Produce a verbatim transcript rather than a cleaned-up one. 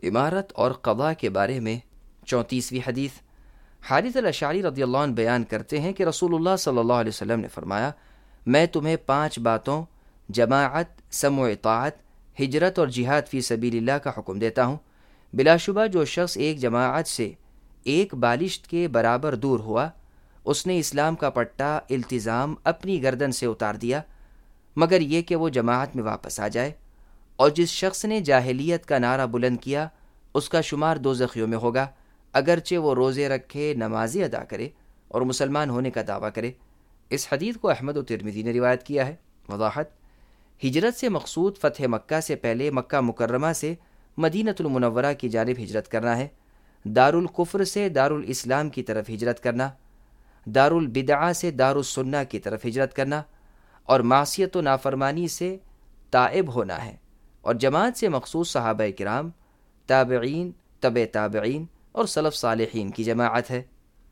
امارت اور قضاء کے بارے میں چونتیسویں حدیث۔ حارث الاشعری رضی اللہ عنہ بیان کرتے ہیں کہ رسول اللہ صلی اللہ علیہ وسلم نے فرمایا، میں تمہیں پانچ باتوں جماعت، سمع و اطاعت، ہجرت اور جہاد فی سبیل اللہ کا حکم دیتا ہوں۔ بلا شبہ جو شخص ایک جماعت سے ایک بالشت کے برابر دور ہوا، اس نے اسلام کا پٹا التزام اپنی گردن سے اتار دیا، مگر یہ کہ وہ جماعت میں واپس آ جائے۔ اور جس شخص نے جاہلیت کا نعرہ بلند کیا، اس کا شمار دوزخیوں میں ہوگا، اگرچہ وہ روزے رکھے، نمازی ادا کرے اور مسلمان ہونے کا دعویٰ کرے۔ اس حدیث کو احمد و ترمذی نے روایت کیا ہے۔ وضاحت: ہجرت سے مقصود فتح مکہ سے پہلے مکہ مکرمہ سے مدینۃ المنورہ کی جانب ہجرت کرنا ہے، دارالکفر سے دارالاسلام کی طرف ہجرت کرنا، دارالبدعہ سے دارالسنہ کی طرف ہجرت کرنا، اور معصیت و نافرمانی سے تائب ہونا ہے۔ اور جماعت سے مخصوص صحابہ کرام، تابعین، تبع تابعین اور سلف صالحین کی جماعت ہے۔